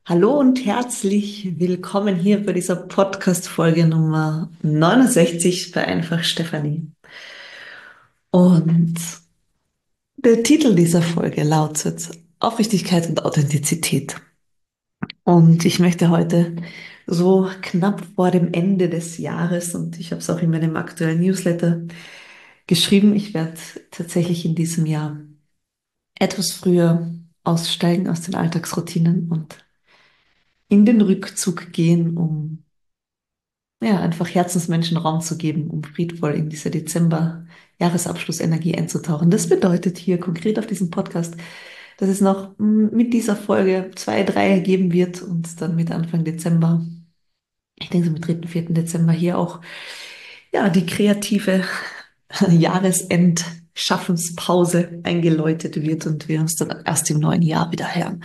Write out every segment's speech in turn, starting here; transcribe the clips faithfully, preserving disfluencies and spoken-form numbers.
Hallo und herzlich willkommen hier bei dieser Podcast-Folge Nummer neunundsechzig bei Einfach Stefanie. Und der Titel dieser Folge lautet Aufrichtigkeit und Authentizität. Und ich möchte heute so knapp vor dem Ende des Jahres, und ich habe es auch in meinem aktuellen Newsletter geschrieben, ich werde tatsächlich in diesem Jahr etwas früher aussteigen aus den Alltagsroutinen und in den Rückzug gehen, um ja, einfach Herzensmenschen Raum zu geben, um friedvoll in diese Dezember-Jahresabschlussenergie einzutauchen. Das bedeutet hier konkret auf diesem Podcast, dass es noch mm, mit dieser Folge zwei, drei geben wird und dann mit Anfang Dezember, ich denke so mit dritten, vierten Dezember hier auch, ja, die kreative Jahresend-Schaffenspause eingeläutet wird und wir uns dann erst im neuen Jahr wieder hören.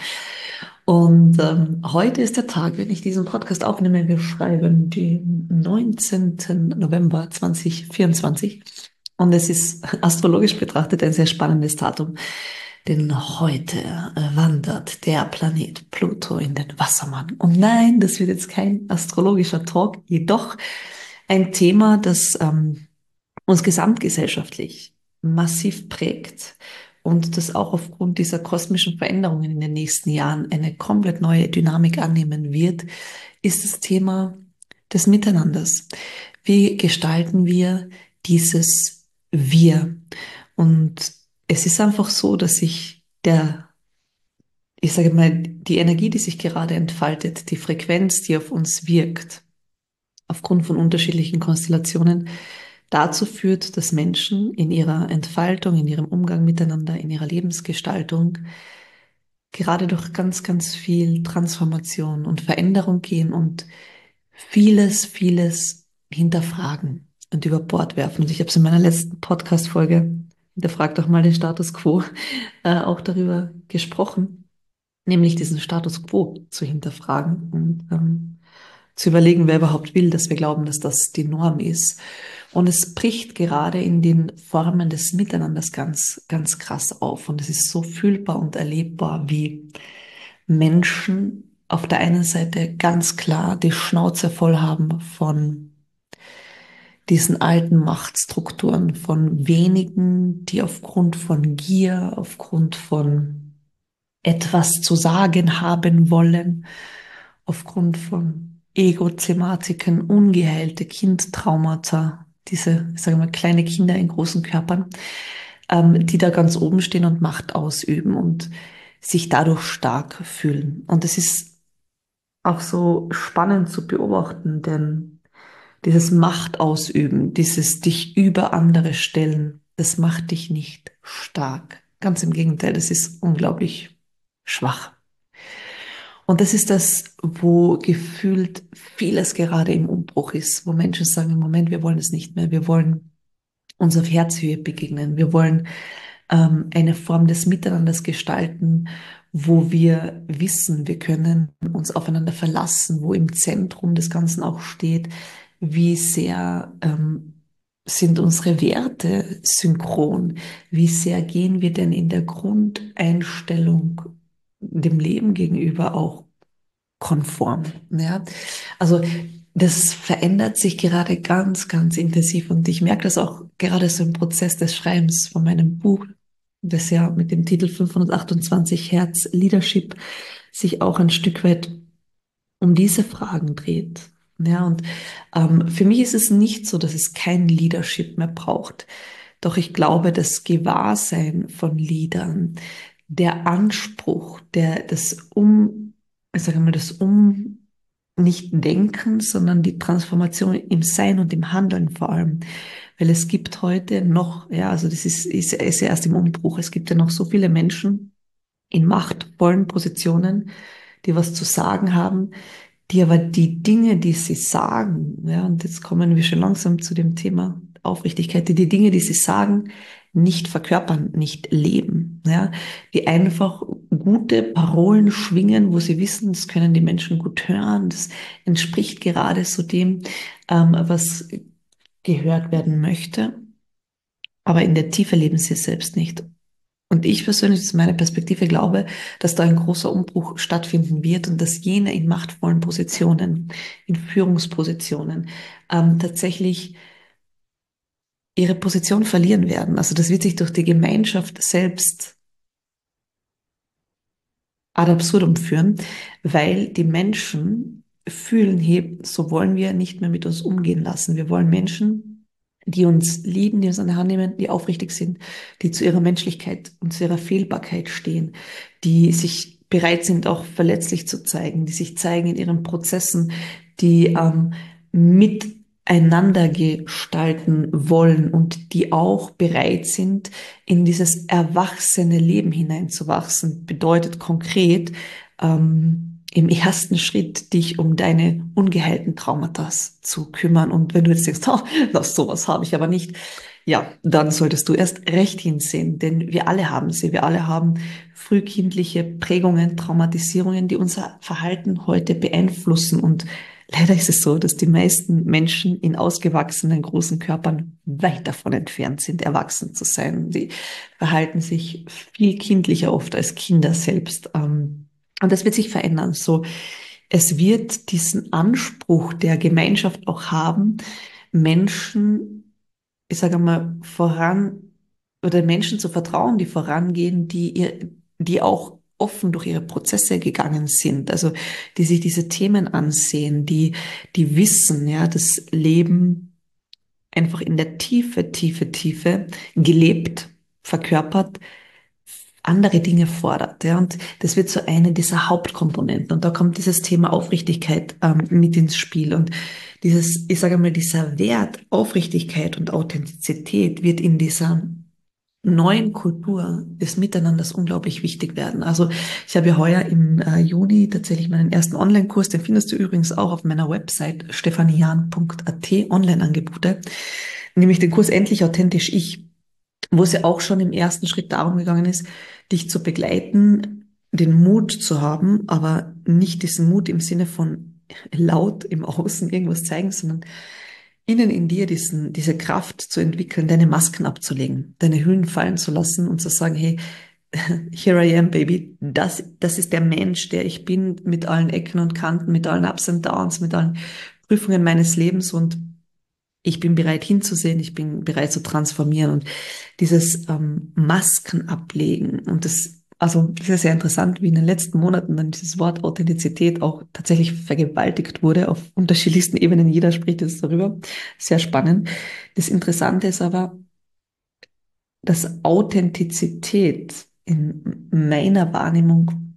Und ähm, heute ist der Tag, wenn ich diesen Podcast aufnehme. Wir schreiben den neunzehnten November zweitausendvierundzwanzig. Und es ist astrologisch betrachtet ein sehr spannendes Datum. Denn heute äh, wandert der Planet Pluto in den Wassermann. Und nein, das wird jetzt kein astrologischer Talk, jedoch ein Thema, das ähm, uns gesamtgesellschaftlich massiv prägt und das auch aufgrund dieser kosmischen Veränderungen in den nächsten Jahren eine komplett neue Dynamik annehmen wird, ist das Thema des Miteinanders. Wie gestalten wir dieses Wir? Und es ist einfach so, dass sich der, ich sage mal, die Energie, die sich gerade entfaltet, die Frequenz, die auf uns wirkt, aufgrund von unterschiedlichen Konstellationen, dazu führt, dass Menschen in ihrer Entfaltung, in ihrem Umgang miteinander, in ihrer Lebensgestaltung gerade durch ganz, ganz viel Transformation und Veränderung gehen und vieles, vieles hinterfragen und über Bord werfen. Und ich habe es in meiner letzten Podcast-Folge, hinterfragt auch mal den Status quo, äh, auch darüber gesprochen, nämlich diesen Status quo zu hinterfragen und ähm, zu überlegen, wer überhaupt will, dass wir glauben, dass das die Norm ist. Und es bricht gerade in den Formen des Miteinanders ganz, ganz krass auf. Und es ist so fühlbar und erlebbar, wie Menschen auf der einen Seite ganz klar die Schnauze voll haben von diesen alten Machtstrukturen, von wenigen, die aufgrund von Gier, aufgrund von etwas zu sagen haben wollen, aufgrund von Ego-Thematiken, ungeheilte Kindtraumata, diese, ich sage mal, kleine Kinder in großen Körpern, ähm, die da ganz oben stehen und Macht ausüben und sich dadurch stark fühlen. Und es ist auch so spannend zu beobachten, denn dieses Machtausüben, dieses dich über andere stellen, das macht dich nicht stark. Ganz im Gegenteil, das ist unglaublich schwach. Und das ist das, wo gefühlt vieles gerade im Umbruch ist, wo Menschen sagen, im Moment, wir wollen es nicht mehr. Wir wollen uns auf Herzhöhe begegnen. Wir wollen ähm, eine Form des Miteinanders gestalten, wo wir wissen, wir können uns aufeinander verlassen, wo im Zentrum des Ganzen auch steht, wie sehr ähm, sind unsere Werte synchron, wie sehr gehen wir denn in der Grundeinstellung dem Leben gegenüber auch konform. Ja, also das verändert sich gerade ganz, ganz intensiv und ich merke das auch gerade so im Prozess des Schreibens von meinem Buch, das ja mit dem Titel fünfhundertachtundzwanzig Hertz Leadership sich auch ein Stück weit um diese Fragen dreht. Ja, und ähm, für mich ist es nicht so, dass es kein Leadership mehr braucht. Doch ich glaube, das Gewahrsein von Leadern, der Anspruch, der das um, ich sage mal, das um nicht denken, sondern die Transformation im Sein und im Handeln vor allem. Weil es gibt heute noch, ja, also das ist, ist, ist ja erst im Umbruch, es gibt ja noch so viele Menschen in machtvollen Positionen, die was zu sagen haben, die aber die Dinge, die sie sagen, ja, und jetzt kommen wir schon langsam zu dem Thema Aufrichtigkeit, die die Dinge, die sie sagen, nicht verkörpern, nicht leben, ja, die einfach gute Parolen schwingen, wo sie wissen, das können die Menschen gut hören, das entspricht gerade so dem, ähm, was gehört werden möchte, aber in der Tiefe leben sie es selbst nicht. Und ich persönlich, das ist meine Perspektive, glaube, dass da ein großer Umbruch stattfinden wird und dass jene in machtvollen Positionen, in Führungspositionen, ähm, tatsächlich ihre Position verlieren werden. Also das wird sich durch die Gemeinschaft selbst ad absurdum führen, weil die Menschen fühlen, hey, so wollen wir nicht mehr mit uns umgehen lassen. Wir wollen Menschen, die uns lieben, die uns an der Hand nehmen, die aufrichtig sind, die zu ihrer Menschlichkeit und zu ihrer Fehlbarkeit stehen, die sich bereit sind, auch verletzlich zu zeigen, die sich zeigen in ihren Prozessen, die ähm, miteinander gestalten wollen und die auch bereit sind, in dieses erwachsene Leben hineinzuwachsen. Bedeutet konkret, ähm, im ersten Schritt dich um deine ungeheilten Traumata zu kümmern. Und wenn du jetzt denkst, oh, das sowas habe ich aber nicht, ja, dann solltest du erst recht hinsehen, denn wir alle haben sie. Wir alle haben frühkindliche Prägungen, Traumatisierungen, die unser Verhalten heute beeinflussen. Und leider ist es so, dass die meisten Menschen in ausgewachsenen großen Körpern weit davon entfernt sind, erwachsen zu sein. Sie verhalten sich viel kindlicher oft als Kinder selbst. Und das wird sich verändern. So, es wird diesen Anspruch der Gemeinschaft auch haben, Menschen, ich sage mal, voran oder Menschen zu vertrauen, die vorangehen, die ihr, die auch offen durch ihre Prozesse gegangen sind, also die sich diese Themen ansehen, die, die wissen, ja, das Leben einfach in der Tiefe, Tiefe, Tiefe gelebt, verkörpert, andere Dinge fordert. Ja, und das wird so eine dieser Hauptkomponenten. Und da kommt dieses Thema Aufrichtigkeit ähm, mit ins Spiel. Und dieses, ich sage mal, dieser Wert Aufrichtigkeit und Authentizität wird in dieser neuen Kultur des Miteinanders unglaublich wichtig werden. Also ich habe ja heuer im äh, Juni tatsächlich meinen ersten Online-Kurs, den findest du übrigens auch auf meiner Website stephanian punkt a t, Online-Angebote, nämlich den Kurs Endlich authentisch ich, wo es ja auch schon im ersten Schritt darum gegangen ist, dich zu begleiten, den Mut zu haben, aber nicht diesen Mut im Sinne von laut im Außen irgendwas zeigen, sondern innen in dir diesen, diese Kraft zu entwickeln, deine Masken abzulegen, deine Hüllen fallen zu lassen und zu sagen, hey, here I am, baby, das, das ist der Mensch, der ich bin, mit allen Ecken und Kanten, mit allen Ups und Downs, mit allen Prüfungen meines Lebens, und ich bin bereit hinzusehen, ich bin bereit zu transformieren, und dieses ähm, Masken ablegen und das, also es ist sehr interessant, wie in den letzten Monaten dann dieses Wort Authentizität auch tatsächlich vergewaltigt wurde auf unterschiedlichsten Ebenen. Jeder spricht jetzt darüber. Sehr spannend. Das Interessante ist aber, dass Authentizität in meiner Wahrnehmung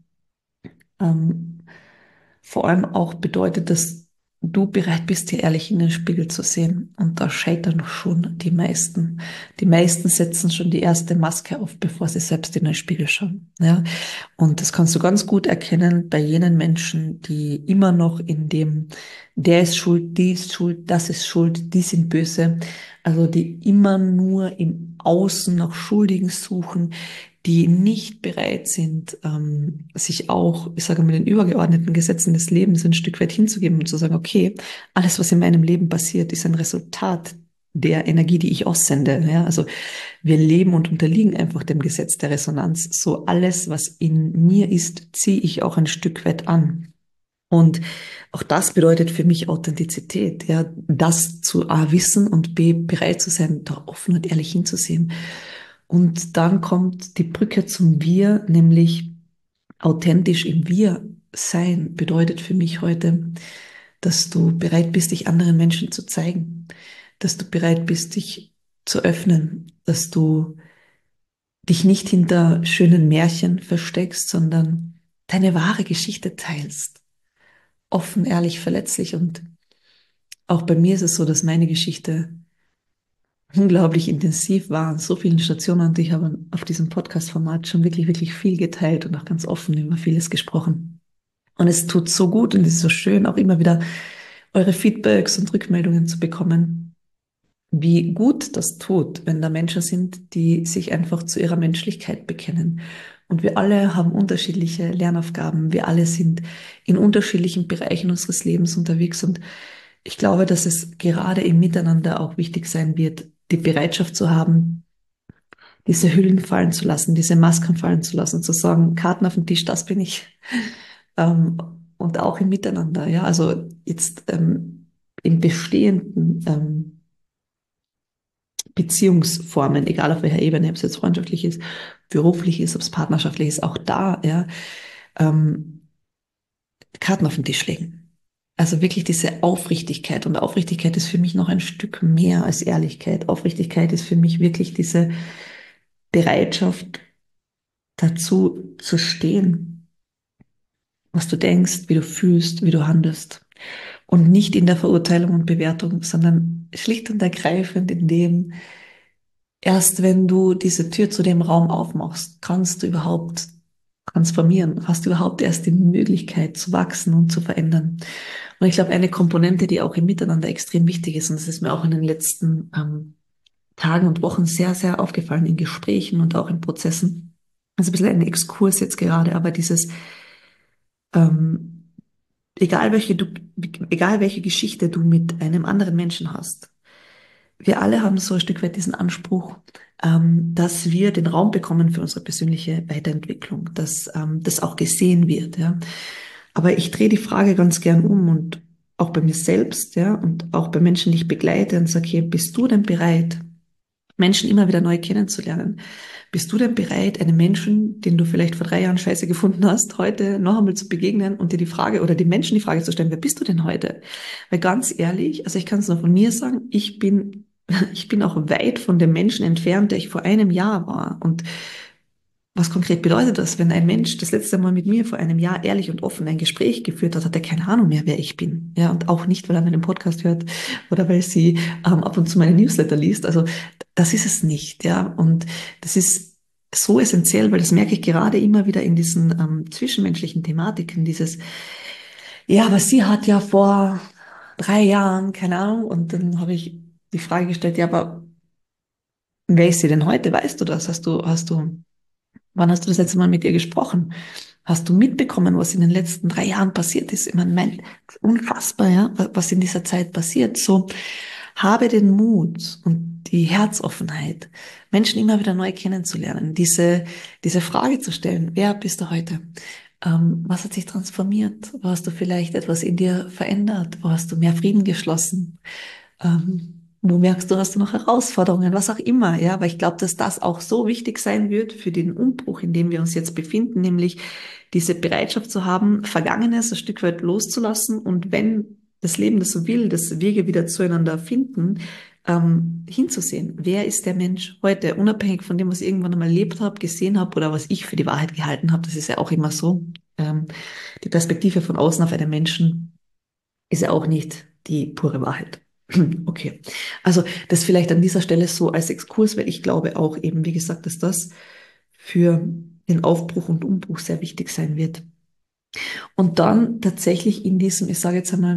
ähm, vor allem auch bedeutet, dass du bereit bist, dir ehrlich in den Spiegel zu sehen. Und da scheitern schon die meisten. Die meisten setzen schon die erste Maske auf, bevor sie selbst in den Spiegel schauen. Ja, und das kannst du ganz gut erkennen bei jenen Menschen, die immer noch in dem, der ist schuld, die ist schuld, das ist schuld, die sind böse. Also die immer nur im Außen nach Schuldigen suchen, die nicht bereit sind, ähm, sich auch, ich sage mal, den übergeordneten Gesetzen des Lebens ein Stück weit hinzugeben und zu sagen, okay, alles, was in meinem Leben passiert, ist ein Resultat der Energie, die ich aussende. Ja, also wir leben und unterliegen einfach dem Gesetz der Resonanz. So alles, was in mir ist, ziehe ich auch ein Stück weit an. Und auch das bedeutet für mich Authentizität, ja, das zu A wissen und B bereit zu sein, da offen und ehrlich hinzusehen. Und dann kommt die Brücke zum Wir, nämlich authentisch im Wir sein bedeutet für mich heute, dass du bereit bist, dich anderen Menschen zu zeigen, dass du bereit bist, dich zu öffnen, dass du dich nicht hinter schönen Märchen versteckst, sondern deine wahre Geschichte teilst. Offen, ehrlich, verletzlich. Und auch bei mir ist es so, dass meine Geschichte unglaublich intensiv war an so vielen Stationen, und ich habe auf diesem Podcast-Format schon wirklich, wirklich viel geteilt und auch ganz offen über vieles gesprochen. Und es tut so gut und es ist so schön, auch immer wieder eure Feedbacks und Rückmeldungen zu bekommen, wie gut das tut, wenn da Menschen sind, die sich einfach zu ihrer Menschlichkeit bekennen. Und wir alle haben unterschiedliche Lernaufgaben. Wir alle sind in unterschiedlichen Bereichen unseres Lebens unterwegs. Und ich glaube, dass es gerade im Miteinander auch wichtig sein wird, die Bereitschaft zu haben, diese Hüllen fallen zu lassen, diese Masken fallen zu lassen, zu sagen, Karten auf den Tisch, das bin ich. Ähm, und auch im Miteinander, ja, also jetzt ähm, in bestehenden ähm, Beziehungsformen, egal auf welcher Ebene, ob es jetzt freundschaftlich ist, beruflich ist, ob es partnerschaftlich ist, auch da, ja, ähm, Karten auf den Tisch legen. Also wirklich diese Aufrichtigkeit. Und Aufrichtigkeit ist für mich noch ein Stück mehr als Ehrlichkeit. Aufrichtigkeit ist für mich wirklich diese Bereitschaft dazu zu stehen, was du denkst, wie du fühlst, wie du handelst. Und nicht in der Verurteilung und Bewertung, sondern schlicht und ergreifend in dem, erst wenn du diese Tür zu dem Raum aufmachst, kannst du überhaupt transformieren, hast du überhaupt erst die Möglichkeit zu wachsen und zu verändern. Und ich glaube, eine Komponente, die auch im Miteinander extrem wichtig ist, und das ist mir auch in den letzten ähm, Tagen und Wochen sehr, sehr aufgefallen in Gesprächen und auch in Prozessen. Also ein bisschen ein Exkurs jetzt gerade, aber dieses, ähm, egal welche du, egal welche Geschichte du mit einem anderen Menschen hast, wir alle haben so ein Stück weit diesen Anspruch, ähm, dass wir den Raum bekommen für unsere persönliche Weiterentwicklung, dass ähm, das auch gesehen wird. Ja. Aber ich drehe die Frage ganz gern um und auch bei mir selbst, ja, und auch bei Menschen, die ich begleite und sage, hey, bist du denn bereit, Menschen immer wieder neu kennenzulernen? Bist du denn bereit, einem Menschen, den du vielleicht vor drei Jahren scheiße gefunden hast, heute noch einmal zu begegnen und dir die Frage oder den Menschen die Frage zu stellen, wer bist du denn heute? Weil ganz ehrlich, also ich kann es nur von mir sagen, ich bin, ich bin auch weit von dem Menschen entfernt, der ich vor einem Jahr war. Und was konkret bedeutet das, wenn ein Mensch das letzte Mal mit mir vor einem Jahr ehrlich und offen ein Gespräch geführt hat, hat er keine Ahnung mehr, wer ich bin. Ja, und auch nicht, weil er meinen Podcast hört oder weil sie ähm, ab und zu meine Newsletter liest. Also das ist es nicht. Ja, und das ist so essentiell, weil das merke ich gerade immer wieder in diesen ähm, zwischenmenschlichen Thematiken. Dieses, ja, aber sie hat ja vor drei Jahren, keine Ahnung, und dann habe ich die Frage gestellt, ja, aber wer ist sie denn heute? Weißt du das? Hast du, hast du Wann hast du das letzte Mal mit ihr gesprochen? Hast du mitbekommen, was in den letzten drei Jahren passiert ist? Ich meine, mein, unfassbar, ja, was in dieser Zeit passiert. So, habe den Mut und die Herzoffenheit, Menschen immer wieder neu kennenzulernen, diese, diese Frage zu stellen, wer bist du heute? Ähm, was hat sich transformiert? Wo hast du vielleicht etwas in dir verändert? Wo hast du mehr Frieden geschlossen? Ähm, wo merkst du, hast du noch Herausforderungen, was auch immer, ja, aber ich glaube, dass das auch so wichtig sein wird für den Umbruch, in dem wir uns jetzt befinden, nämlich diese Bereitschaft zu haben, Vergangenes ein Stück weit loszulassen und wenn das Leben das so will, dass Wege wieder zueinander finden, ähm, hinzusehen. Wer ist der Mensch heute, unabhängig von dem, was ich irgendwann einmal erlebt habe, gesehen habe oder was ich für die Wahrheit gehalten habe, das ist ja auch immer so. Ähm, die Perspektive von außen auf einen Menschen ist ja auch nicht die pure Wahrheit. Okay, also das vielleicht an dieser Stelle so als Exkurs, weil ich glaube auch eben, wie gesagt, dass das für den Aufbruch und Umbruch sehr wichtig sein wird. Und dann tatsächlich in diesem, ich sage jetzt einmal,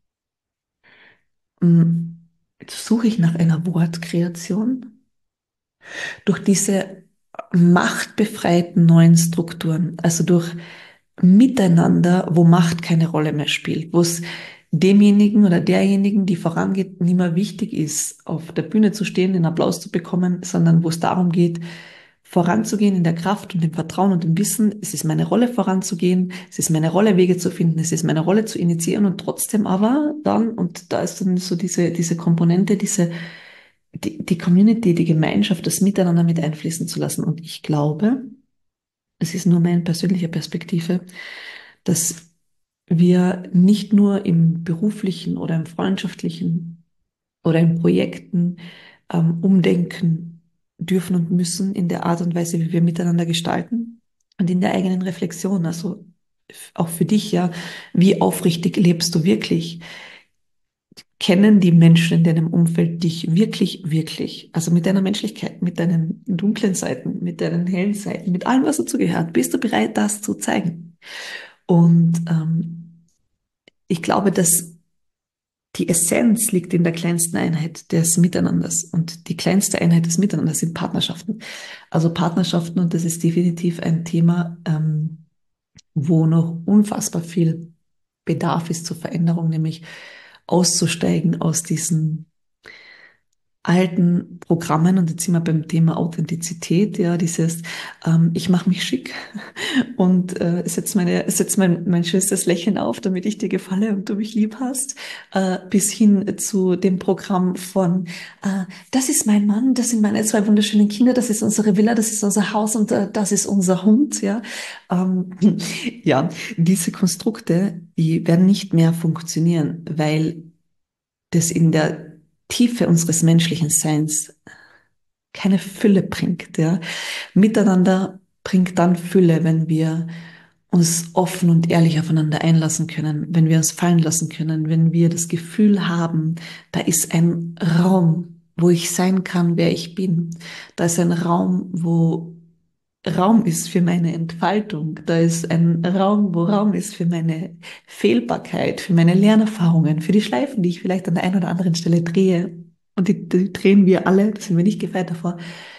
mh, jetzt suche ich nach einer Wortkreation, durch diese machtbefreiten neuen Strukturen, also durch Miteinander, wo Macht keine Rolle mehr spielt, wo es demjenigen oder derjenigen, die vorangeht, nicht mehr wichtig ist, auf der Bühne zu stehen, den Applaus zu bekommen, sondern wo es darum geht, voranzugehen in der Kraft und dem Vertrauen und dem Wissen, es ist meine Rolle voranzugehen, es ist meine Rolle Wege zu finden, es ist meine Rolle zu initiieren und trotzdem aber dann, und da ist dann so diese, diese Komponente, diese, die, die Community, die Gemeinschaft, das Miteinander mit einfließen zu lassen. Und ich glaube, es ist nur meine persönliche Perspektive, dass wir nicht nur im beruflichen oder im freundschaftlichen oder in Projekten ähm, umdenken dürfen und müssen in der Art und Weise, wie wir miteinander gestalten und in der eigenen Reflexion. Also auch für dich, ja, wie aufrichtig lebst du wirklich? Kennen die Menschen in deinem Umfeld dich wirklich, wirklich? Also mit deiner Menschlichkeit, mit deinen dunklen Seiten, mit deinen hellen Seiten, mit allem, was dazu gehört. Bist du bereit, das zu zeigen? Und ähm, ich glaube, dass die Essenz liegt in der kleinsten Einheit des Miteinanders. Und die kleinste Einheit des Miteinanders sind Partnerschaften. Also Partnerschaften, und das ist definitiv ein Thema, ähm, wo noch unfassbar viel Bedarf ist zur Veränderung, nämlich auszusteigen aus diesen alten Programmen, und jetzt sind wir beim Thema Authentizität, ja, dieses ähm, ich mache mich schick und äh, setz meine setz mein mein schönstes Lächeln auf, damit ich dir gefalle und du mich lieb hast, äh, bis hin zu dem Programm von äh, das ist mein Mann, das sind meine zwei wunderschönen Kinder, das ist unsere Villa, das ist unser Haus und äh, das ist unser Hund, ja. Ähm, ja, diese Konstrukte, die werden nicht mehr funktionieren, weil das in der Tiefe unseres menschlichen Seins keine Fülle bringt, ja. Miteinander bringt dann Fülle, wenn wir uns offen und ehrlich aufeinander einlassen können, wenn wir uns fallen lassen können, wenn wir das Gefühl haben, da ist ein Raum, wo ich sein kann, wer ich bin. Da ist ein Raum, wo Raum ist für meine Entfaltung. Da ist ein Raum, wo Raum ist für meine Fehlbarkeit, für meine Lernerfahrungen, für die Schleifen, die ich vielleicht an der einen oder anderen Stelle drehe. Und die, die drehen wir alle, da sind wir nicht gefeit davor.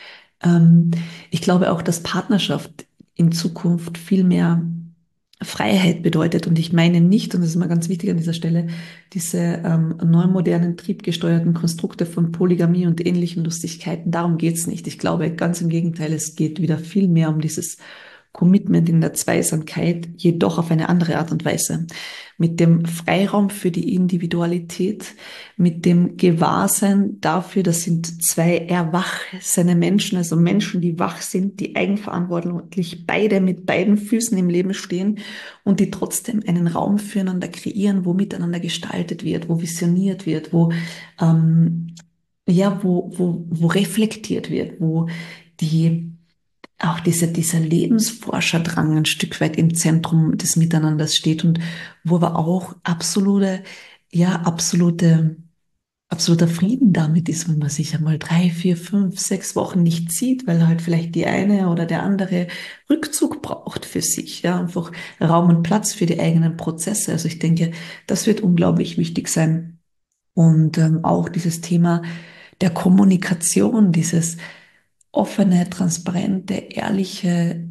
Ähm, ich glaube auch, dass Partnerschaft in Zukunft viel mehr Freiheit bedeutet. Und ich meine nicht, und das ist immer ganz wichtig an dieser Stelle, diese ähm, neumodernen, triebgesteuerten Konstrukte von Polygamie und ähnlichen Lustigkeiten. Darum geht's nicht. Ich glaube, ganz im Gegenteil, es geht wieder viel mehr um dieses Commitment in der Zweisamkeit, jedoch auf eine andere Art und Weise. Mit dem Freiraum für die Individualität, mit dem Gewahrsein dafür, das sind zwei erwachsene Menschen, also Menschen, die wach sind, die eigenverantwortlich beide mit beiden Füßen im Leben stehen und die trotzdem einen Raum füreinander kreieren, wo miteinander gestaltet wird, wo visioniert wird, wo, ähm, ja, wo, wo, wo reflektiert wird, wo die auch dieser, dieser Lebensforscherdrang ein Stück weit im Zentrum des Miteinanders steht und wo aber auch absolute, ja, absolute, absoluter Frieden damit ist, wenn man sich einmal drei, vier, fünf, sechs Wochen nicht sieht, weil halt vielleicht die eine oder der andere Rückzug braucht für sich, ja, einfach Raum und Platz für die eigenen Prozesse. Also ich denke, das wird unglaublich wichtig sein. Und ähm, auch dieses Thema der Kommunikation, dieses offene, transparente, ehrliche,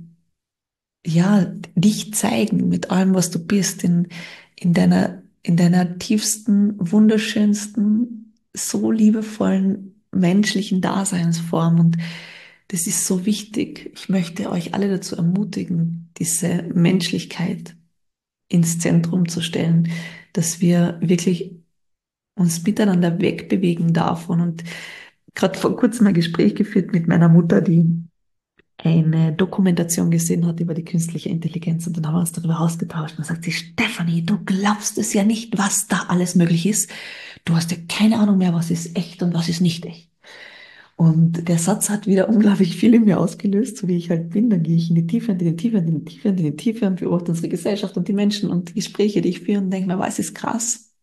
ja, dich zeigen mit allem, was du bist, in, in deiner, in deiner tiefsten, wunderschönsten, so liebevollen menschlichen Daseinsform. Und das ist so wichtig. Ich möchte euch alle dazu ermutigen, diese Menschlichkeit ins Zentrum zu stellen, dass wir wirklich uns miteinander wegbewegen davon. Und gerade vor kurzem ein Gespräch geführt mit meiner Mutter, die eine Dokumentation gesehen hat über die künstliche Intelligenz, und dann haben wir uns darüber ausgetauscht. Und dann sagt sie: Stefanie, du glaubst es ja nicht, was da alles möglich ist. Du hast ja keine Ahnung mehr, was ist echt und was ist nicht echt. Und der Satz hat wieder unglaublich viel in mir ausgelöst, so wie ich halt bin. Dann gehe ich in die Tiefe, in die Tiefe, in die Tiefe, in die Tiefe und beobachte unsere Gesellschaft und die Menschen und die Gespräche, die ich führe, und denke mir, was ist krass.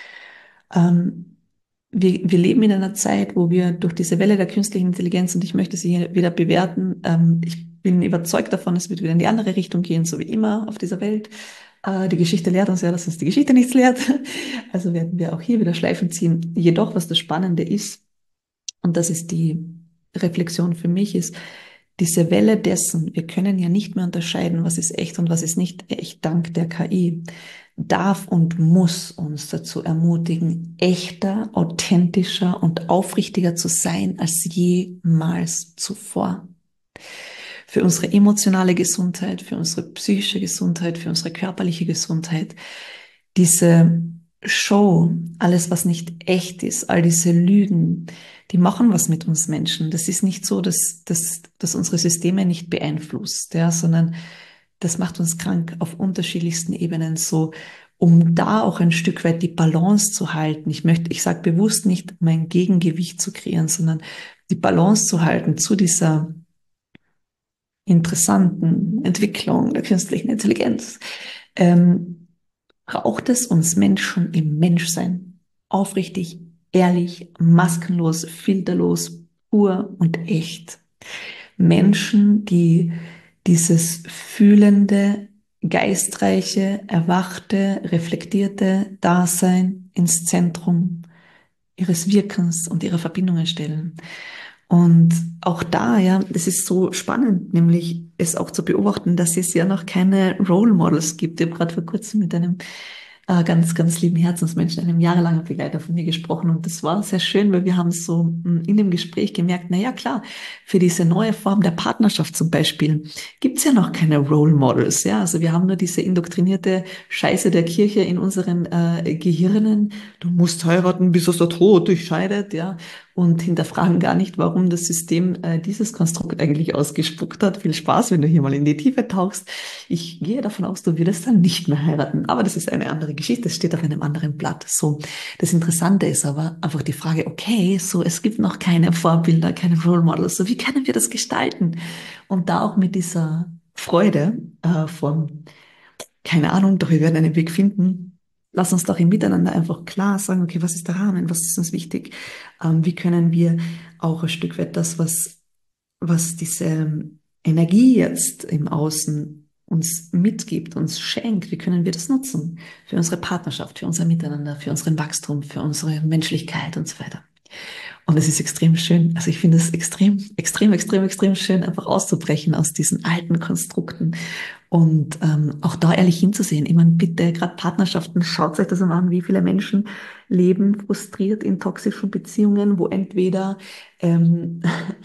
Ähm, wir, wir leben in einer Zeit, wo wir durch diese Welle der künstlichen Intelligenz, und ich möchte sie hier wieder bewerten, ähm, ich bin überzeugt davon, es wird wieder in die andere Richtung gehen, so wie immer auf dieser Welt. Äh, die Geschichte lehrt uns ja, dass uns die Geschichte nichts lehrt. Also werden wir auch hier wieder Schleifen ziehen. Jedoch, was das Spannende ist, und das ist die Reflexion für mich, ist diese Welle dessen, wir können ja nicht mehr unterscheiden, was ist echt und was ist nicht echt, dank der K I, darf und muss uns dazu ermutigen, echter, authentischer und aufrichtiger zu sein als jemals zuvor. Für unsere emotionale Gesundheit, für unsere psychische Gesundheit, für unsere körperliche Gesundheit. Diese Show, alles was nicht echt ist, all diese Lügen, die machen was mit uns Menschen. Das ist nicht so, dass, dass, dass unsere Systeme nicht beeinflusst, ja, sondern das macht uns krank auf unterschiedlichsten Ebenen, so, um da auch ein Stück weit die Balance zu halten. Ich möchte, ich sage bewusst nicht, mein Gegengewicht zu kreieren, sondern die Balance zu halten zu dieser interessanten Entwicklung der künstlichen Intelligenz. Ähm, braucht es uns Menschen im Menschsein aufrichtig, ehrlich, maskenlos, filterlos, pur und echt. Menschen, die dieses fühlende, geistreiche, erwachte, reflektierte Dasein ins Zentrum ihres Wirkens und ihrer Verbindungen stellen. Und auch da, ja, es ist so spannend, nämlich es auch zu beobachten, dass es ja noch keine Role Models gibt. Ich habe gerade vor kurzem mit einem äh, ganz, ganz lieben Herzensmenschen, einem jahrelangen Begleiter von mir gesprochen. Und das war sehr schön, weil wir haben so mh, in dem Gespräch gemerkt, na ja, klar, für diese neue Form der Partnerschaft zum Beispiel gibt's ja noch keine Role Models. Ja, also wir haben nur diese indoktrinierte Scheiße der Kirche in unseren äh, Gehirnen. Du musst heiraten, bis aus der Tod dich scheidet, ja. Und hinterfragen gar nicht, warum das System äh, dieses Konstrukt eigentlich ausgespuckt hat. Viel Spaß, wenn du hier mal in die Tiefe tauchst. Ich gehe davon aus, du würdest dann nicht mehr heiraten. Aber das ist eine andere Geschichte. Das steht auf einem anderen Blatt. So. Das Interessante ist aber einfach die Frage, okay, so, es gibt noch keine Vorbilder, keine Role Models. So, wie können wir das gestalten? Und da auch mit dieser Freude äh, von, keine Ahnung, doch wir werden einen Weg finden. Lass uns doch im Miteinander einfach klar sagen, okay, was ist der Rahmen? Was ist uns wichtig? Ähm, wie können wir auch ein Stück weit das, was, was diese Energie jetzt im Außen uns mitgibt, uns schenkt, wie können wir das nutzen? Für unsere Partnerschaft, für unser Miteinander, für unseren Wachstum, für unsere Menschlichkeit und so weiter. Und es ist extrem schön. Also ich finde es extrem, extrem, extrem, extrem schön, einfach auszubrechen aus diesen alten Konstrukten und ähm, auch da ehrlich hinzusehen. Ich meine, bitte, gerade Partnerschaften, schaut euch das mal an, wie viele Menschen leben frustriert in toxischen Beziehungen, wo entweder ähm,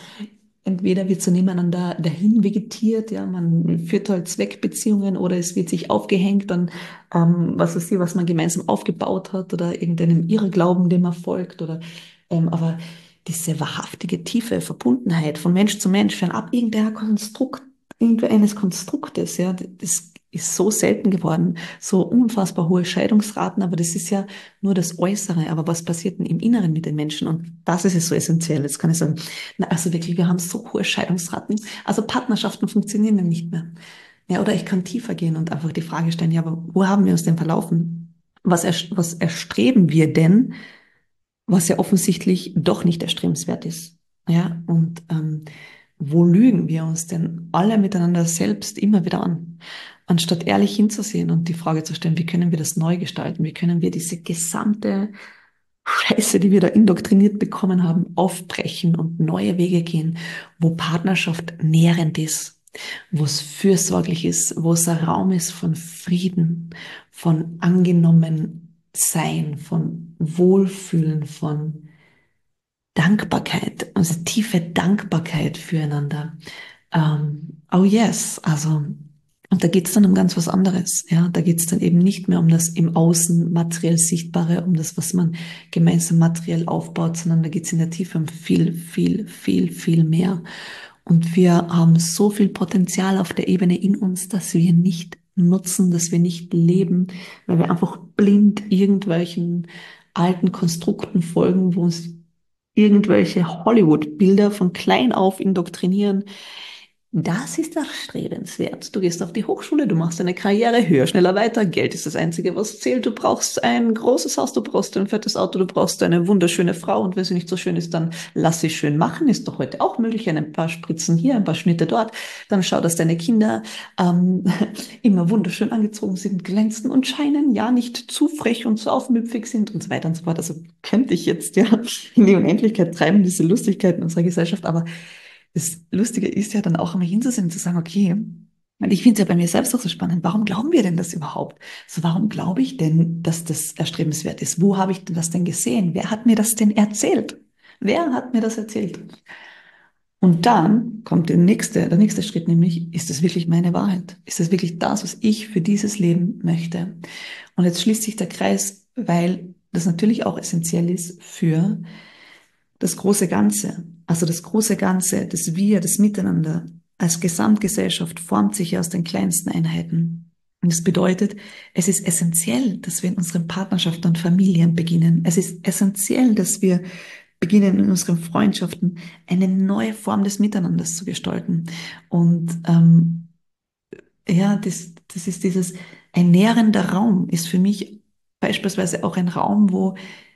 entweder wird so nebeneinander dahin vegetiert, ja, man führt halt Zweckbeziehungen oder es wird sich aufgehängt an ähm, was weiß ich, was man gemeinsam aufgebaut hat oder irgendeinem Irrglauben, dem man folgt oder ähm, aber diese wahrhaftige, tiefe Verbundenheit von Mensch zu Mensch, fernab irgendeiner Konstrukt, irgendeines Konstruktes, ja, das ist so selten geworden, so unfassbar hohe Scheidungsraten, aber das ist ja nur das Äußere. Aber was passiert denn im Inneren mit den Menschen? Und das ist es so essentiell. Jetzt kann ich sagen, na, also wirklich, wir haben so hohe Scheidungsraten. Also Partnerschaften funktionieren ja nicht mehr. Ja, oder ich kann tiefer gehen und einfach die Frage stellen, ja, aber wo haben wir uns denn verlaufen? Was, erst- was erstreben wir denn, was ja offensichtlich doch nicht erstrebenswert ist? Ja, und ähm, wo lügen wir uns denn alle miteinander selbst immer wieder an? Anstatt ehrlich hinzusehen und die Frage zu stellen, wie können wir das neu gestalten? Wie können wir diese gesamte Scheiße, die wir da indoktriniert bekommen haben, aufbrechen und neue Wege gehen, wo Partnerschaft nährend ist, wo es fürsorglich ist, wo es ein Raum ist von Frieden, von angenommen sein, von Wohlfühlen, von Dankbarkeit, also tiefe Dankbarkeit füreinander. Ähm, oh yes, also, und da geht's dann um ganz was anderes. Ja, da geht's dann eben nicht mehr um das im Außen materiell Sichtbare, um das, was man gemeinsam materiell aufbaut, sondern da geht's in der Tiefe um viel, viel, viel, viel mehr. Und wir haben so viel Potenzial auf der Ebene in uns, dass wir nicht nutzen, dass wir nicht leben, weil wir einfach blind irgendwelchen alten Konstrukten folgen, wo uns irgendwelche Hollywood-Bilder von klein auf indoktrinieren. Das ist erstrebenswert. Du gehst auf die Hochschule, du machst eine Karriere, höher, schneller, weiter. Geld ist das Einzige, was zählt. Du brauchst ein großes Haus, du brauchst ein fettes Auto, du brauchst eine wunderschöne Frau. Und wenn sie nicht so schön ist, dann lass sie schön machen. Ist doch heute auch möglich. Ein paar Spritzen hier, ein paar Schnitte dort. Dann schau, dass deine Kinder ähm, immer wunderschön angezogen sind, glänzen und scheinen. Ja, nicht zu frech und zu aufmüpfig sind und so weiter und so fort. Also könnte ich jetzt ja in die Unendlichkeit treiben, diese Lustigkeiten unserer Gesellschaft. Aber das Lustige ist ja dann auch einmal hinzusehen und zu sagen, okay, und ich finde es ja bei mir selbst auch so spannend, warum glauben wir denn das überhaupt? So, warum glaube ich denn, dass das erstrebenswert ist? Wo habe ich denn das denn gesehen? Wer hat mir das denn erzählt? Wer hat mir das erzählt? Und dann kommt der nächste, der nächste Schritt, nämlich, ist das wirklich meine Wahrheit? Ist das wirklich das, was ich für dieses Leben möchte? Und jetzt schließt sich der Kreis, weil das natürlich auch essentiell ist für das große Ganze, also das große Ganze, das Wir, das Miteinander als Gesamtgesellschaft formt sich ja aus den kleinsten Einheiten. Und das bedeutet, es ist essentiell, dass wir in unseren Partnerschaften und Familien beginnen. Es ist essentiell, dass wir beginnen, in unseren Freundschaften eine neue Form des Miteinanders zu gestalten. Und ähm, ja, das, das ist dieses, ein nährender Raum ist für mich beispielsweise auch ein Raum, wo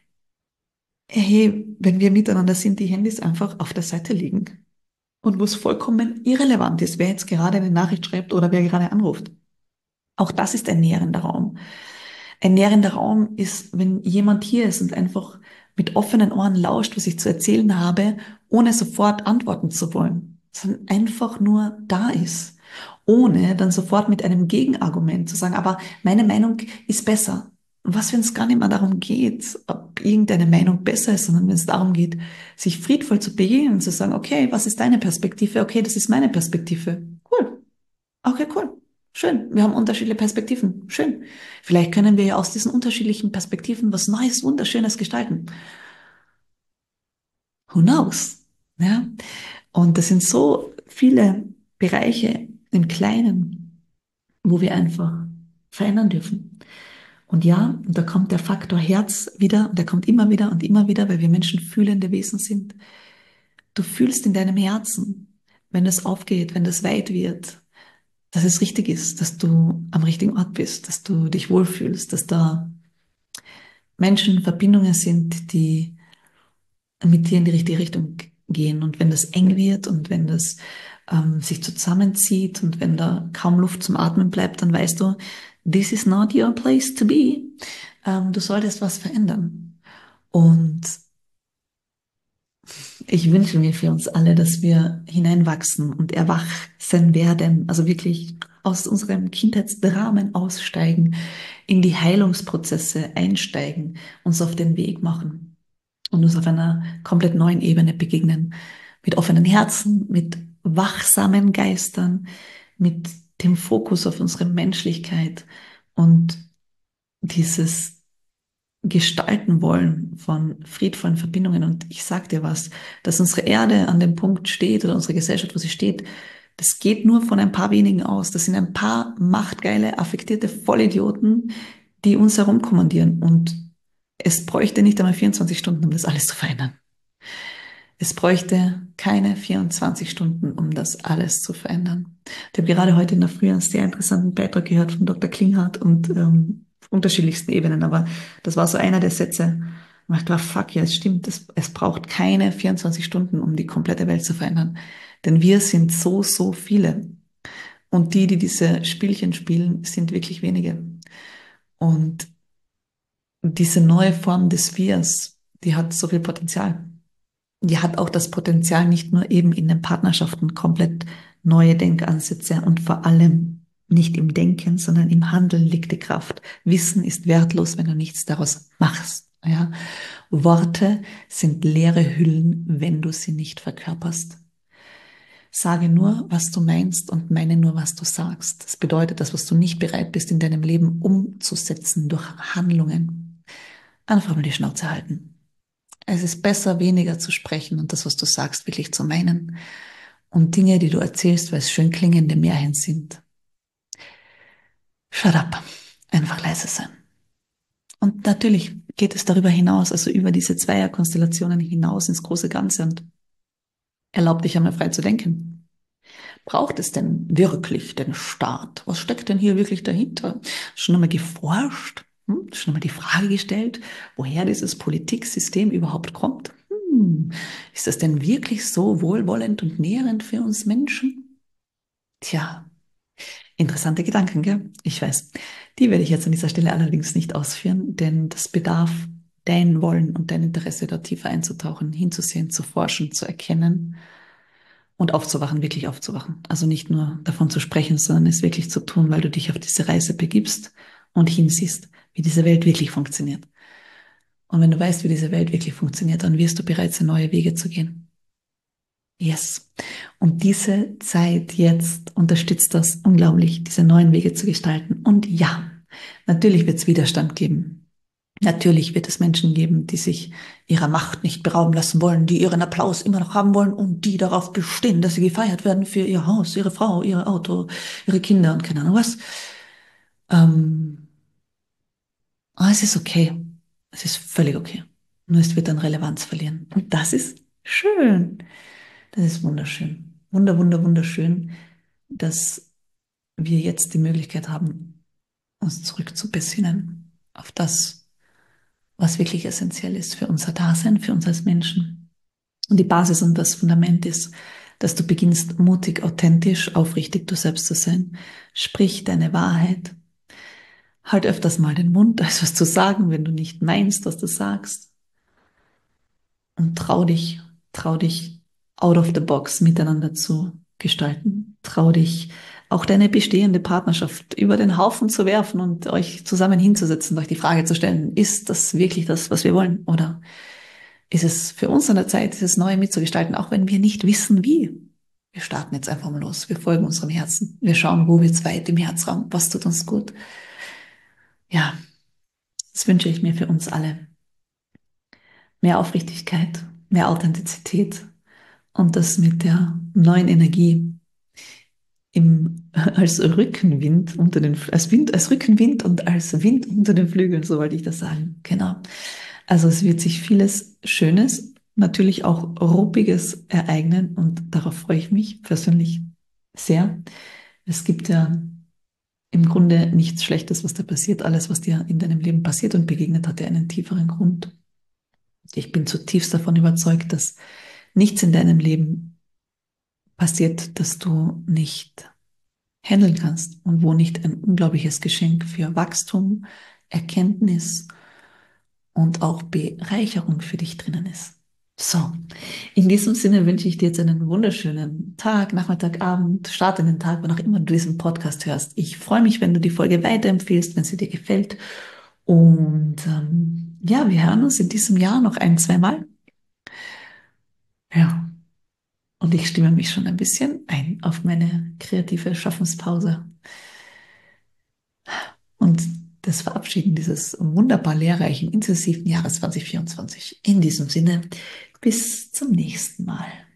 hey, wenn wir miteinander sind, die Handys einfach auf der Seite liegen und wo es vollkommen irrelevant ist, wer jetzt gerade eine Nachricht schreibt oder wer gerade anruft. Auch das ist ein nährender Raum. Ein nährender Raum ist, wenn jemand hier ist und einfach mit offenen Ohren lauscht, was ich zu erzählen habe, ohne sofort antworten zu wollen, sondern einfach nur da ist, ohne dann sofort mit einem Gegenargument zu sagen, aber meine Meinung ist besser. was, wenn es gar nicht mehr darum geht, ob irgendeine Meinung besser ist, sondern wenn es darum geht, sich friedvoll zu begegnen und zu sagen, okay, was ist deine Perspektive? Okay, das ist meine Perspektive. Cool. Okay, cool. Schön. Wir haben unterschiedliche Perspektiven. Schön. Vielleicht können wir ja aus diesen unterschiedlichen Perspektiven was Neues, Wunderschönes gestalten. Who knows? Ja. Und das sind so viele Bereiche im Kleinen, wo wir einfach verändern dürfen. Und ja, und da kommt der Faktor Herz wieder, und der kommt immer wieder und immer wieder, weil wir Menschen fühlende Wesen sind. Du fühlst in deinem Herzen, wenn es aufgeht, wenn das weit wird, dass es richtig ist, dass du am richtigen Ort bist, dass du dich wohlfühlst, dass da Menschen, Verbindungen sind, die mit dir in die richtige Richtung gehen. Und wenn das eng wird und wenn das ähm, sich zusammenzieht und wenn da kaum Luft zum Atmen bleibt, dann weißt du, this is not your place to be. Ähm, du solltest was verändern. Und ich wünsche mir für uns alle, dass wir hineinwachsen und erwachsen werden, also wirklich aus unserem Kindheitsdramen aussteigen, in die Heilungsprozesse einsteigen, uns auf den Weg machen und uns auf einer komplett neuen Ebene begegnen, mit offenen Herzen, mit wachsamen Geistern, mit dem Fokus auf unsere Menschlichkeit und dieses gestalten wollen von friedvollen Verbindungen. Und ich sag dir was, dass unsere Erde an dem Punkt steht oder unsere Gesellschaft, wo sie steht, das geht nur von ein paar wenigen aus. Das sind ein paar machtgeile, affektierte Vollidioten, die uns herumkommandieren. Und es bräuchte nicht einmal vierundzwanzig Stunden, um das alles zu verändern. Es bräuchte keine vierundzwanzig Stunden, um das alles zu verändern. Ich habe gerade heute in der Früh einen sehr interessanten Beitrag gehört von Doktor Klinghardt und ähm, auf unterschiedlichsten Ebenen, aber das war so einer der Sätze, wo ich dachte, fuck, ja, es stimmt, es, es braucht keine vierundzwanzig Stunden, um die komplette Welt zu verändern. Denn wir sind so, so viele. Und die, die diese Spielchen spielen, sind wirklich wenige. Und diese neue Form des Wirs, die hat so viel Potenzial. Die hat auch das Potenzial, nicht nur eben in den Partnerschaften komplett neue Denkansätze und vor allem nicht im Denken, sondern im Handeln liegt die Kraft. Wissen ist wertlos, wenn du nichts daraus machst. Ja? Worte sind leere Hüllen, wenn du sie nicht verkörperst. Sage nur, was du meinst und meine nur, was du sagst. Das bedeutet, das, was du nicht bereit bist, in deinem Leben umzusetzen durch Handlungen, einfach mal die Schnauze halten. Es ist besser, weniger zu sprechen und das, was du sagst, wirklich zu meinen. Und Dinge, die du erzählst, weil es schön klingende Märchen sind. Shut up. Einfach leise sein. Und natürlich geht es darüber hinaus, also über diese Zweierkonstellationen hinaus ins große Ganze und erlaubt dich einmal frei zu denken. Braucht es denn wirklich den Staat? Was steckt denn hier wirklich dahinter? Schon einmal geforscht? Hm? Schon einmal die Frage gestellt, woher dieses Politiksystem überhaupt kommt? Hm. Ist das denn wirklich so wohlwollend und nährend für uns Menschen? Tja, interessante Gedanken, gell? Ich weiß. Die werde ich jetzt an dieser Stelle allerdings nicht ausführen, denn das bedarf dein Wollen und dein Interesse, da tiefer einzutauchen, hinzusehen, zu forschen, zu erkennen und aufzuwachen, wirklich aufzuwachen. Also nicht nur davon zu sprechen, sondern es wirklich zu tun, weil du dich auf diese Reise begibst und hinsiehst, wie diese Welt wirklich funktioniert. Und wenn du weißt, wie diese Welt wirklich funktioniert, dann wirst du bereit sein, neue Wege zu gehen. Yes. Und diese Zeit jetzt unterstützt das unglaublich, diese neuen Wege zu gestalten. Und ja, natürlich wird es Widerstand geben. Natürlich wird es Menschen geben, die sich ihrer Macht nicht berauben lassen wollen, die ihren Applaus immer noch haben wollen und die darauf bestehen, dass sie gefeiert werden für ihr Haus, ihre Frau, ihr Auto, ihre Kinder und keine Ahnung was. Ähm, aber es ist okay. Es ist völlig okay. Nur es wird dann Relevanz verlieren. Und das ist schön. Das ist wunderschön. Wunder, wunder, wunderschön, dass wir jetzt die Möglichkeit haben, uns zurückzubesinnen auf das, was wirklich essentiell ist für unser Dasein, für uns als Menschen. Und die Basis und das Fundament ist, dass du beginnst, mutig, authentisch, aufrichtig du selbst zu sein. Sprich deine Wahrheit. Halt öfters mal den Mund, als was zu sagen, wenn du nicht meinst, was du sagst. Und trau dich, trau dich out of the box miteinander zu gestalten. Trau dich auch deine bestehende Partnerschaft über den Haufen zu werfen und euch zusammen hinzusetzen, euch die Frage zu stellen, ist das wirklich das, was wir wollen? Oder ist es für uns an der Zeit, dieses Neue mitzugestalten, auch wenn wir nicht wissen, wie? Wir starten jetzt einfach mal los. Wir folgen unserem Herzen. Wir schauen, wo wird's weit im Herzraum. Was tut uns gut? Ja, das wünsche ich mir für uns alle. Mehr Aufrichtigkeit, mehr Authentizität und das mit der neuen Energie im, als Rückenwind unter den, als Wind, als Rückenwind und als Wind unter den Flügeln, so wollte ich das sagen. Genau. Also es wird sich vieles Schönes, natürlich auch Ruppiges ereignen und darauf freue ich mich persönlich sehr. Es gibt ja im Grunde nichts Schlechtes, was da passiert. Alles, was dir in deinem Leben passiert und begegnet, hat ja einen tieferen Grund. Ich bin zutiefst davon überzeugt, dass nichts in deinem Leben passiert, das du nicht handeln kannst und wo nicht ein unglaubliches Geschenk für Wachstum, Erkenntnis und auch Bereicherung für dich drinnen ist. So, in diesem Sinne wünsche ich dir jetzt einen wunderschönen Tag, Nachmittag, Abend, Start in den Tag, wann auch immer du diesen Podcast hörst. Ich freue mich, wenn du die Folge weiterempfehlst, wenn sie dir gefällt. Und ähm, ja, wir hören uns in diesem Jahr noch ein, zweimal. Ja, und ich stimme mich schon ein bisschen ein auf meine kreative Schaffenspause und das Verabschieden dieses wunderbar lehrreichen, intensiven Jahres zwanzig vierundzwanzig. In diesem Sinne, bis zum nächsten Mal.